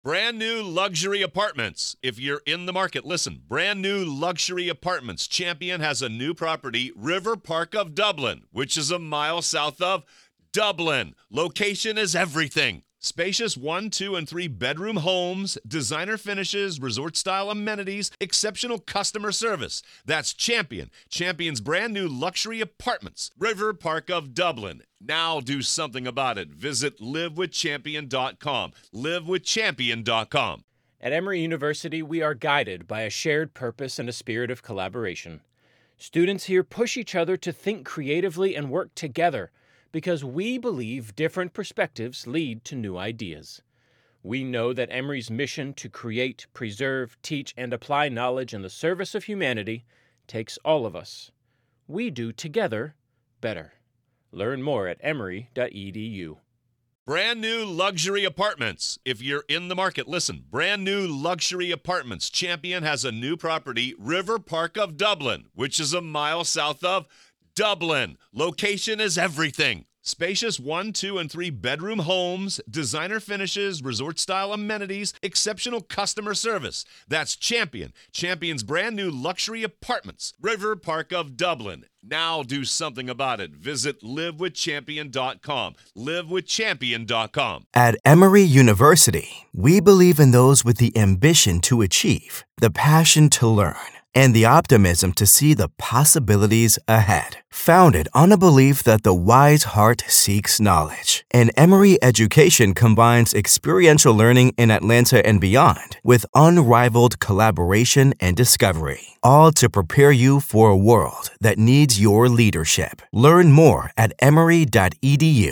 Brand new luxury apartments. If you're in the market, listen. Brand new luxury apartments. Champion has a new property, River Park of Dublin, which is a mile south of Dublin. Location is everything. Spacious 1, 2, and 3 bedroom homes, designer finishes, resort-style amenities, exceptional customer service. That's Champion. Champion's brand new luxury apartments, River Park of Dublin. Now do something about it. Visit livewithchampion.com. livewithchampion.com. At Emory University, we are guided by a shared purpose and a spirit of collaboration. Students here push each other to think creatively and work together, because we believe different perspectives lead to new ideas. We know that Emory's mission to create, preserve, teach, and apply knowledge in the service of humanity takes all of us. We do together better. Learn more at emory.edu. Brand new luxury apartments. If you're in the market, listen. Brand new luxury apartments. Champion has a new property, River Park of Dublin, which is a mile south of Dublin. Location is everything. Spacious 1, 2, and 3 bedroom homes, designer finishes, resort-style amenities, exceptional customer service. That's Champion. Champion's brand new luxury apartments, River Park of Dublin. Now do something about it. Visit livewithchampion.com. livewithchampion.com. At Emory University, we believe in those with the ambition to achieve, the passion to learn, and the optimism to see the possibilities ahead. Founded on a belief that the wise heart seeks knowledge, and Emory education combines experiential learning in Atlanta and beyond with unrivaled collaboration and discovery, all to prepare you for a world that needs your leadership. Learn more at emory.edu.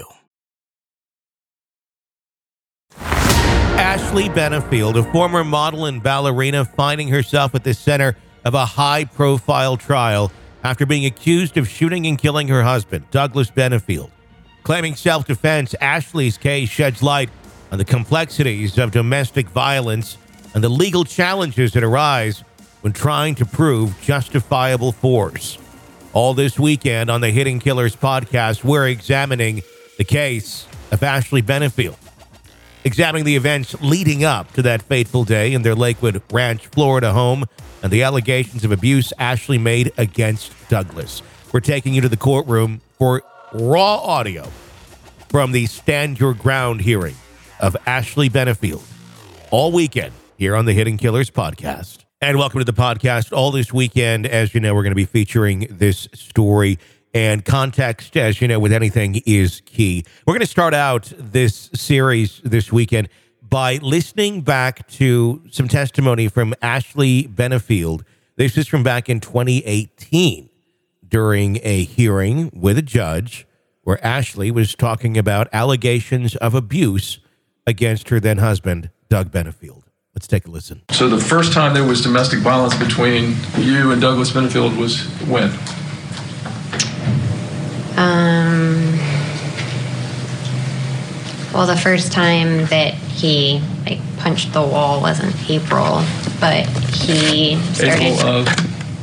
Ashley Benefield, a former model and ballerina, finding herself at the center of a high-profile trial after being accused of shooting and killing her husband, Douglas Benefield. Claiming self-defense, Ashley's case sheds light on the complexities of domestic violence and the legal challenges that arise when trying to prove justifiable force. All this weekend on the Hidden Killers podcast, we're examining the case of Ashley Benefield, examining the events leading up to that fateful day in their Lakewood Ranch, Florida home, and the allegations of abuse Ashley made against Douglas. We're taking you to the courtroom for raw audio from the Stand Your Ground hearing of Ashley Benefield all weekend here on the Hidden Killers podcast. And welcome to the podcast. All this weekend, as you know, we're going to be featuring this story, and context, as you know, with anything is key. We're going to start out this series this weekend by listening back to some testimony from Ashley Benefield. This is from back in 2018 during a hearing with a judge where Ashley was talking about allegations of abuse against her then husband, Doug Benefield. Let's take a listen. So the first time there was domestic violence between you and Douglas Benefield was when? Well, the first time that he punched the wall was in April, but he started April of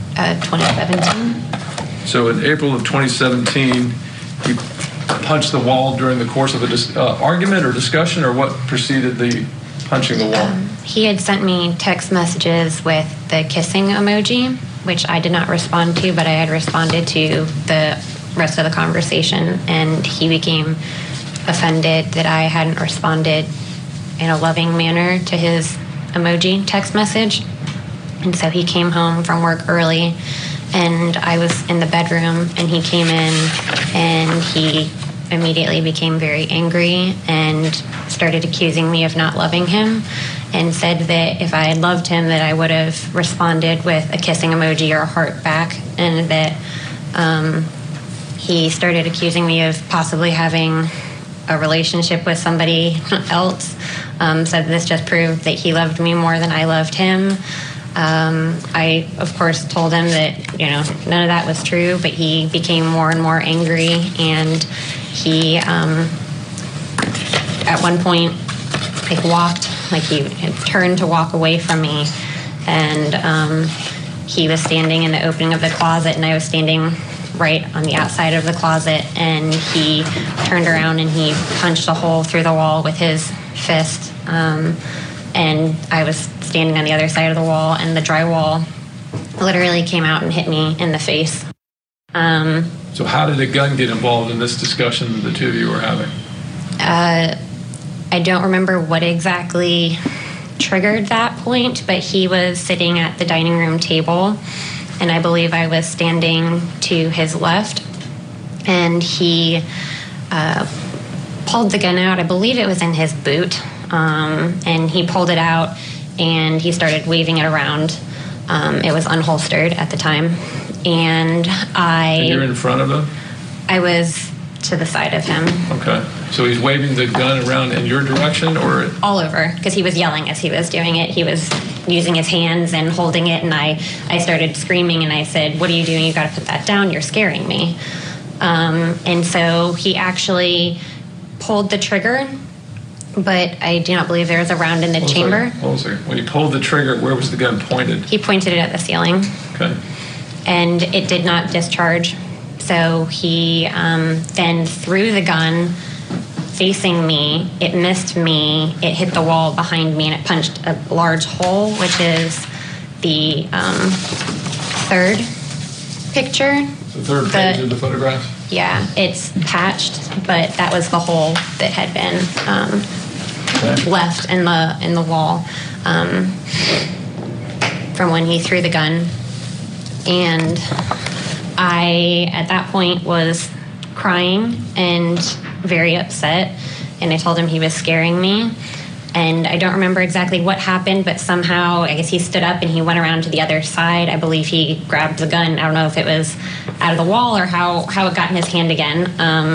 2017. So in April of 2017, he punched the wall during the course of a argument or discussion, or what preceded the punching the wall? He had sent me text messages with the kissing emoji, which I did not respond to, but I had responded to the rest of the conversation, and he became offended that I hadn't responded in a loving manner to his emoji text message. And so he came home from work early, and I was in the bedroom, and he came in, and he immediately became very angry and started accusing me of not loving him, and said that if I had loved him, that I would have responded with a kissing emoji or a heart back, and that he started accusing me of possibly having a relationship with somebody else. Said this just proved that he loved me more than I loved him. I, of course, told him that, none of that was true, but he became more and more angry, and he, at one point, he had turned to walk away from me, and he was standing in the opening of the closet, and I was standing right on the outside of the closet, and he turned around and he punched a hole through the wall with his fist. and I was standing on the other side of the wall, and the drywall literally came out and hit me in the face. So how did a gun get involved in this discussion the two of you were having? I don't remember what exactly triggered that point, but he was sitting at the dining room table, and I believe I was standing to his left, and he pulled the gun out. I believe it was in his boot, and he pulled it out, and he started waving it around. It was unholstered at the time, and And you're in front of him? I was to the side of him. Okay. So he's waving the gun around in your direction, or? All over, because he was yelling as he was doing it. He was using his hands and holding it, and I started screaming, and I said, "What are you doing? You got to put that down. You're scaring me." And so he actually pulled the trigger, but I do not believe there was a round in the chamber. Hold on a second. When he pulled the trigger, where was the gun pointed? He pointed it at the ceiling. Okay. And it did not discharge. So he then threw the gun facing me. It missed me. It hit the wall behind me, and it punched a large hole, which is the third picture. The third page of the photograph? Yeah, it's patched, but that was the hole that had been left in the wall from when he threw the gun. And I, at that point, was crying and very upset, and I told him he was scaring me. And I don't remember exactly what happened, but somehow, I guess he stood up and he went around to the other side. I believe he grabbed the gun. I don't know if it was out of the wall or how it got in his hand again.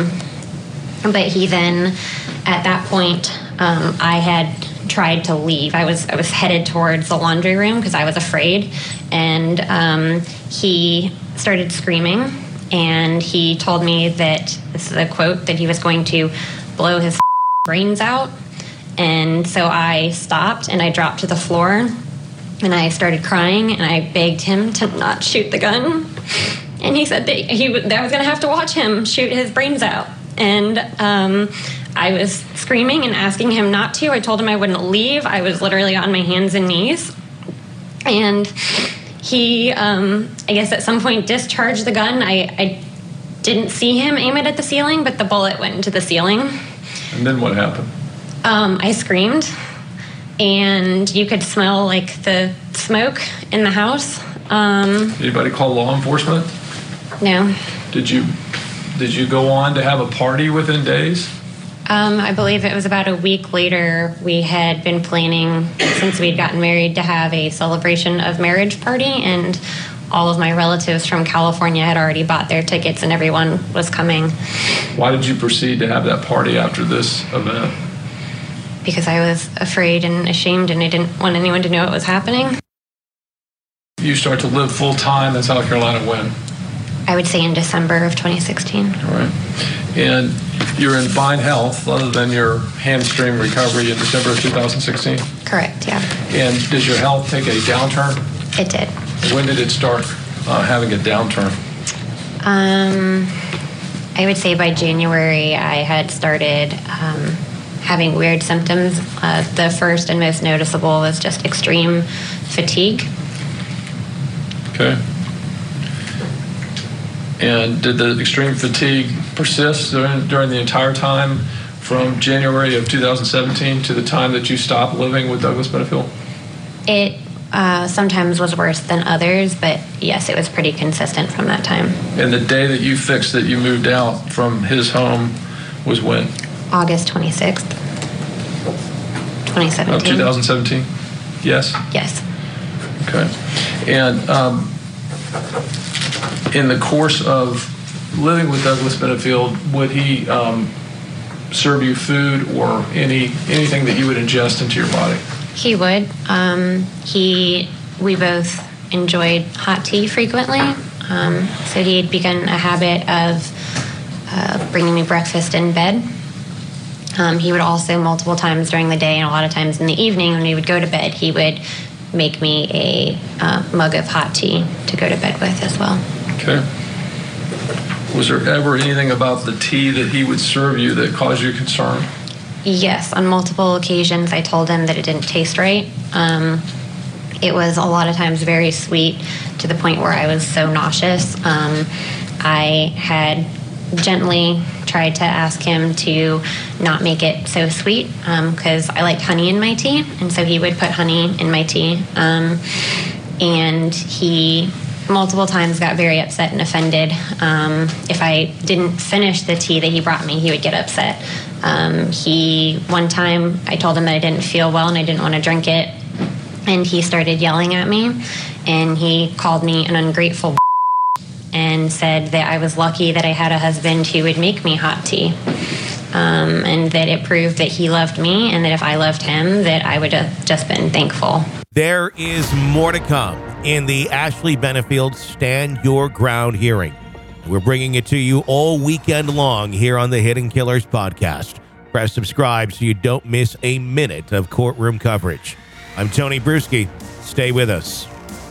But he then, at that point, I had tried to leave. I was headed towards the laundry room because I was afraid. And he started screaming, and he told me that, this is a quote, that he was going to blow his brains out. And so I stopped, and I dropped to the floor, and I started crying, and I begged him to not shoot the gun. And he said that I was going to have to watch him shoot his brains out. And I was screaming and asking him not to. I told him I wouldn't leave. I was literally on my hands and knees. And he, I guess at some point, discharged the gun. I didn't see him aim it at the ceiling, but the bullet went into the ceiling. And then what happened? I screamed, and you could smell like the smoke in the house. Anybody call law enforcement? No. Did you go on to have a party within days? I believe it was about a week later. We had been planning, since we'd gotten married, to have a celebration of marriage party, and all of my relatives from California had already bought their tickets, and everyone was coming. Why did you proceed to have that party after this event? Because I was afraid and ashamed, and I didn't want anyone to know what was happening. You start to live full-time in South Carolina when? I would say in December of 2016. All right. And you're in fine health, other than your hamstring recovery in December of 2016? Correct, yeah. And did your health take a downturn? It did. When did it start having a downturn? I would say by January I had started having weird symptoms. The first and most noticeable was just extreme fatigue. Okay. And did the extreme fatigue persist during the entire time from January of 2017 to the time that you stopped living with Douglas Benefield? It sometimes was worse than others, but yes, it was pretty consistent from that time. And the day that you fixed that you moved out from his home was when? August 26th, 2017. Of 2017? Yes? Yes. Okay. And in the course of living with Douglas Benefield, would he serve you food or anything that you would ingest into your body? He would. We both enjoyed hot tea frequently, so he had begun a habit of bringing me breakfast in bed. He would also, multiple times during the day and a lot of times in the evening when we would go to bed, he would make me a mug of hot tea to go to bed with as well. Okay. Was there ever anything about the tea that he would serve you that caused you concern? Yes, on multiple occasions I told him that it didn't taste right. It was a lot of times very sweet to the point where I was so nauseous. I had gently tried to ask him to not make it so sweet because I like honey in my tea, and so he would put honey in my tea. And he multiple times got very upset and offended. If I didn't finish the tea that he brought me, he would get upset. One time I told him that I didn't feel well and I didn't want to drink it, and he started yelling at me, and he called me an ungrateful and said that I was lucky that I had a husband who would make me hot tea, and that it proved that he loved me, and that if I loved him, that I would have just been thankful. There is more to come in the Ashley Benefield Stand Your Ground hearing. We're bringing it to you all weekend long here on the Hidden Killers podcast. Press subscribe so you don't miss a minute of courtroom coverage. I'm Tony Bruschi. Stay with us.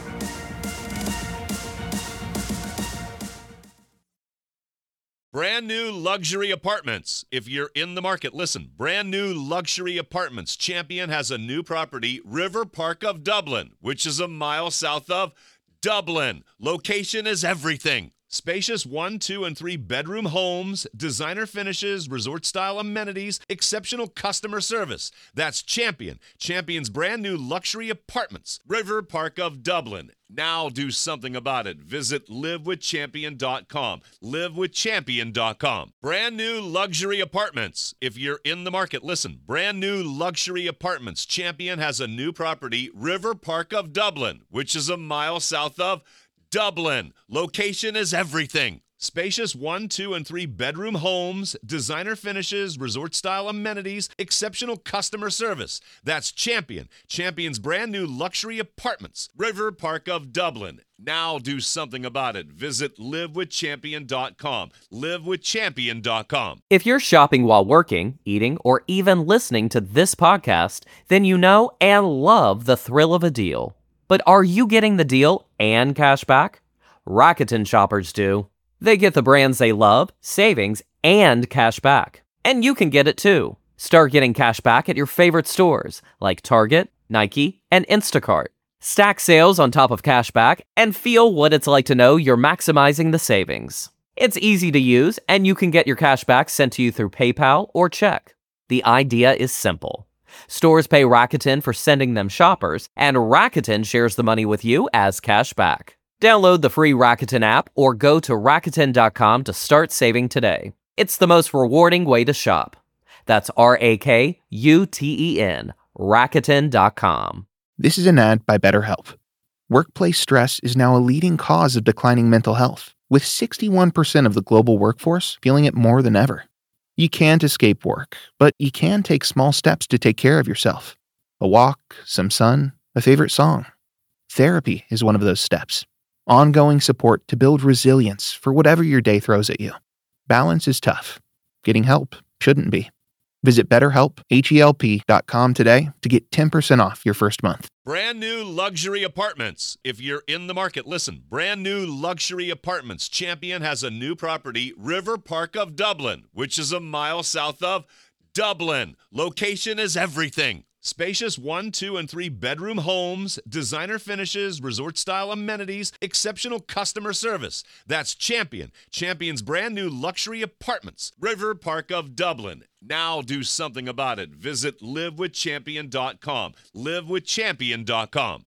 Brand new luxury apartments. If you're in the market, listen. Brand new luxury apartments. Champion has a new property, River Park of Dublin, which is a mile south of Dublin. Location is everything. Spacious 1, 2, and 3 bedroom homes, designer finishes, resort-style amenities, exceptional customer service. That's Champion. Champion's brand new luxury apartments, River Park of Dublin. Now do something about it. Visit livewithchampion.com. Livewithchampion.com. Brand new luxury apartments. If you're in the market, listen. Brand new luxury apartments. Champion has a new property, River Park of Dublin, which is a mile south of Dublin. Location is everything. Spacious 1, 2, and 3 bedroom homes, designer finishes, resort-style amenities, exceptional customer service. That's Champion. Champion's brand new luxury apartments, River Park of Dublin. Now do something about it. Visit livewithchampion.com. Livewithchampion.com. If you're shopping while working, eating, or even listening to this podcast, then you know and love the thrill of a deal. But are you getting the deal and cash back? Rakuten shoppers do. They get the brands they love, savings, and cash back. And you can get it too. Start getting cash back at your favorite stores like Target, Nike, and Instacart. Stack sales on top of cash back and feel what it's like to know you're maximizing the savings. It's easy to use, and you can get your cash back sent to you through PayPal or check. The idea is simple. Stores pay Rakuten for sending them shoppers, and Rakuten shares the money with you as cash back. Download the free Rakuten app or go to Rakuten.com to start saving today. It's the most rewarding way to shop. That's Rakuten, Rakuten.com. This is an ad by BetterHelp. Workplace stress is now a leading cause of declining mental health, with 61% of the global workforce feeling it more than ever. You can't escape work, but you can take small steps to take care of yourself. A walk, some sun, a favorite song. Therapy is one of those steps. Ongoing support to build resilience for whatever your day throws at you. Balance is tough. Getting help shouldn't be. Visit BetterHelp.com today to get 10% off your first month. Brand new luxury apartments. If you're in the market, listen. Brand new luxury apartments. Champion has a new property, River Park of Dublin, which is a mile south of Dublin. Location is everything. Spacious 1, 2, and 3 bedroom homes, designer finishes, resort-style amenities, exceptional customer service. That's Champion. Champion's brand new luxury apartments, River Park of Dublin. Now do something about it. Visit livewithchampion.com. Livewithchampion.com.